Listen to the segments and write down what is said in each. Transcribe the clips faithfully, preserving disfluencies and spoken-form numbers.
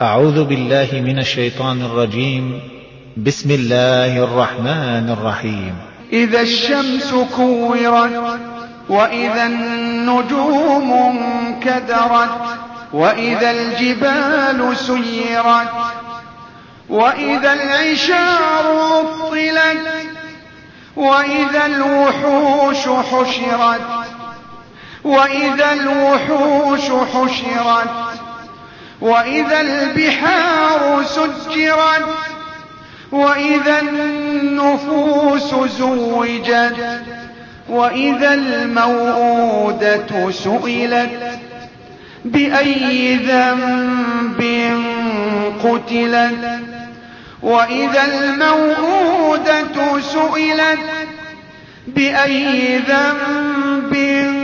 أعوذ بالله من الشيطان الرجيم. بسم الله الرحمن الرحيم. إذا الشمس كورت وإذا النجوم انكدرت وإذا الجبال سيرت وإذا العشار عطلت وإذا الوحوش حشرت وإذا الوحوش حشرت وإذا البحار سجرت وإذا النفوس زوجت وإذا الموءودة سئلت بأي ذنب قتلت وإذا الموءودة سئلت بأي ذنب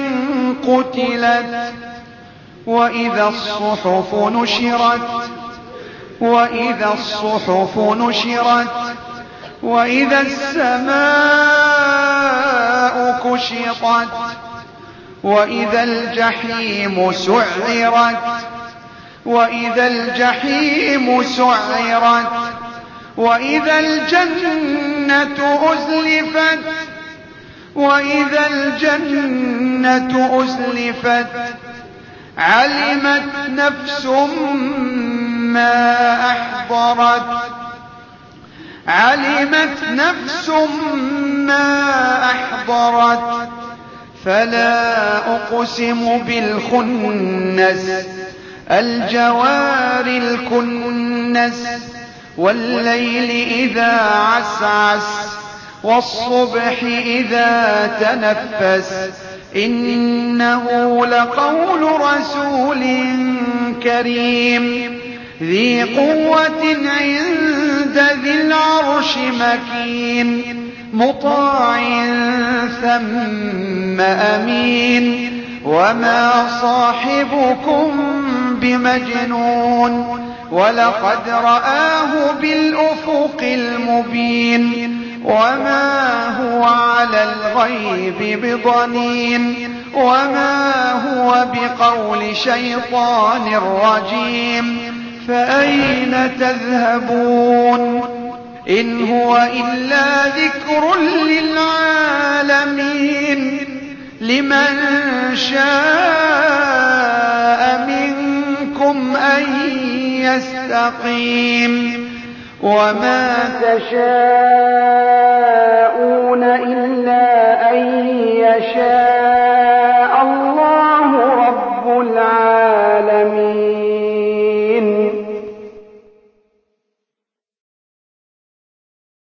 قتلت وإذا الصحف نشرت وإذا الصحف نشرت وإذا السماء كشطت وإذا الجحيم سعرت وإذا الجحيم سعرت وإذا الجنة أزلفت وإذا الجنة أزلفت علمت نفس ما أحضرت علمت نفس ما أحضرت فلا أقسم بالخنس الجوار الكنس والليل إذا عسعس والصبح إذا تنفس إنه لقول رسول كريم ذي قوة عند ذي العرش مكين مطاع ثم أمين وما صاحبكم بمجنون ولقد رآه بالأفق المبين وما هو على الغيب بضنين وما هو بقول شيطان رجيم فأين تذهبون إن هو إلا ذكر للعالمين لمن شاء منكم أن يستقيم وما تشاءون إلا أن يشاء